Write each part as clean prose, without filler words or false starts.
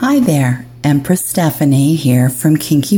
Hi there, Empress Stephanie here from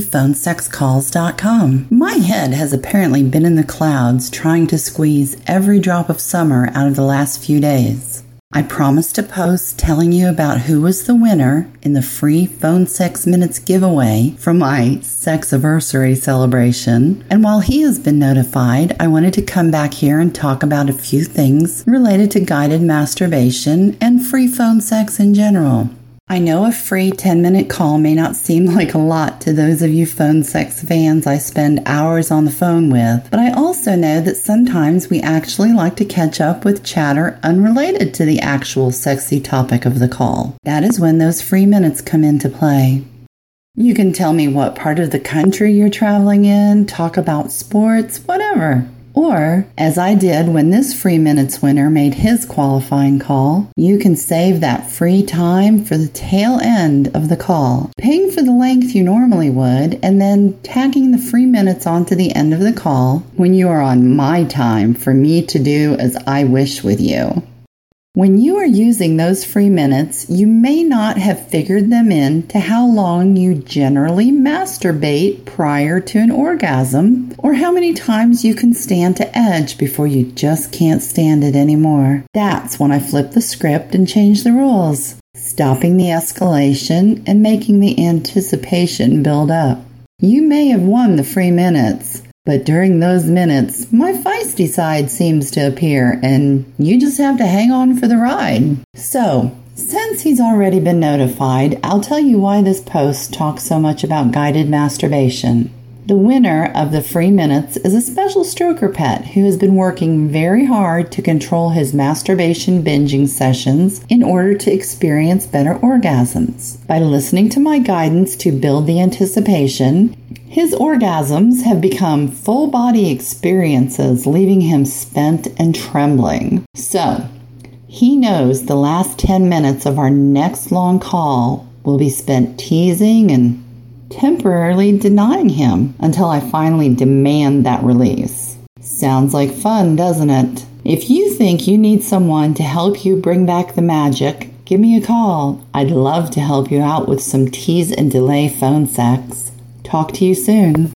KinkyPhoneSexCalls.com. My head has apparently been in the clouds trying to squeeze every drop of summer out of the last few days. I promised to post telling you about who was the winner in the free Phone Sex Minutes giveaway from my Sexiversary celebration. And while he has been notified, I wanted to come back here and talk about a few things related to guided masturbation and free phone sex in general. I know a free 10-minute call may not seem like a lot to those of you phone sex fans I spend hours on the phone with, but I also know that sometimes we actually like to catch up with chatter unrelated to the actual sexy topic of the call. That is when those free minutes come into play. You can tell me what part of the country you're traveling in, talk about sports, whatever. Or, as I did when this free minutes winner made his qualifying call, you can save that free time for the tail end of the call, paying for the length you normally would, and then tagging the free minutes onto the end of the call when you are on my time for me to do as I wish with you. When you are using those free minutes, you may not have figured them in to how long you generally masturbate prior to an orgasm, or how many times you can stand to edge before you just can't stand it anymore. That's when I flip the script and change the rules, stopping the escalation and making the anticipation build up. You may have won the free minutes, but during those minutes, my feisty side seems to appear, and you just have to hang on for the ride. So, since he's already been notified, I'll tell you why this post talks so much about guided masturbation. The winner of the free minutes is a special stroker pet who has been working very hard to control his masturbation binging sessions in order to experience better orgasms. By listening to my guidance to build the anticipation, his orgasms have become full-body experiences, leaving him spent and trembling. So, he knows the last 10 minutes of our next long call will be spent teasing and temporarily denying him until I finally demand that release. Sounds like fun, doesn't it? If you think you need someone to help you bring back the magic, give me a call. I'd love to help you out with some tease and delay phone sex. Talk to you soon.